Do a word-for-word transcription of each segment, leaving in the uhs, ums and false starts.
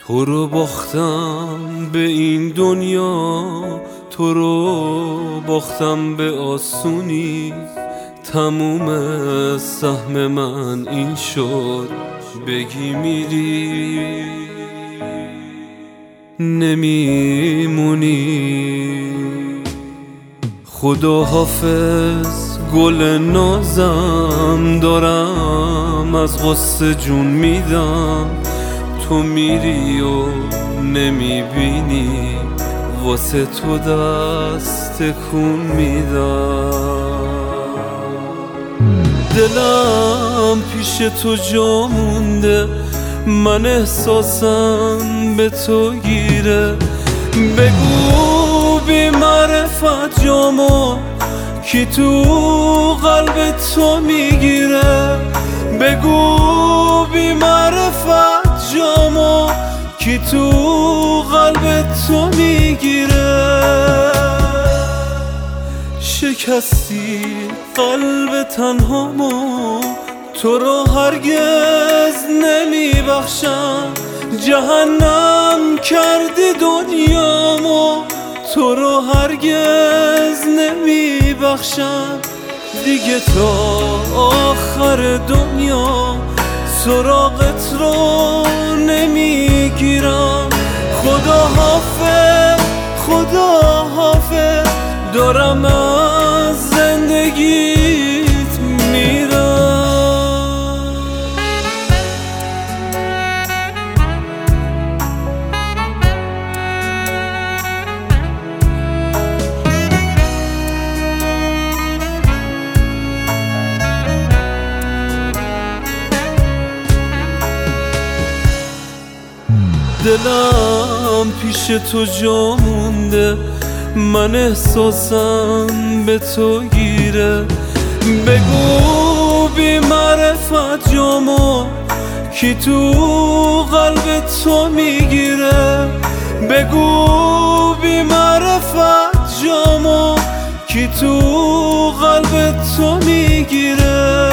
تو رو باختم به این دنیا، تو رو باختم به آسونی. تموم سهم من این شد، بگی میری نمیمونی. خدا حافظ گل نازم، دارم از غصه جون میدم. تو میری و نمیبینی، واسه تو دست تکون میدم. دلم پیش تو جا مونده، من احساسم به تو گیره. بگو بی معرفت جامو کی تو قلب تو میگیره. بگو بی معرفت جامو کی تو قلب تو میگیره. شکستی قلب تنهامو، تو رو هرگز نمیبخشم. جهنم کردی دنیامو، تو رو هرگز نمیبخشم. دیگه تا آخر دنیا سراغت رو نمیگیرم. خدا حافظ خدا حافظ، دارم از زندگیت میرم. دلم پیش تو جا مونده، من احساسم به تو گیره. بگو بی معرفت جامو کی تو قلب تو میگیره. بگو بی معرفت جامو کی تو قلب تو میگیره.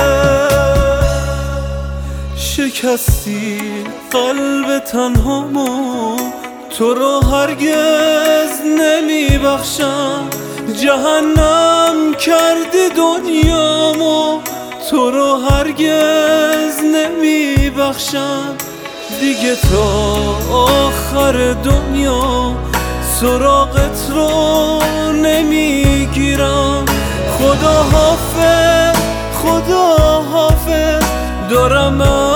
شکستی قلب تنهامو، تو رو هرگز نمیبخشم. جهنم کردی دنیامو، تو رو هرگز نمیبخشم. دیگه تا آخر دنیا سراغت رو نمیگیرم. خدا حافظ خدا حافظ، دارم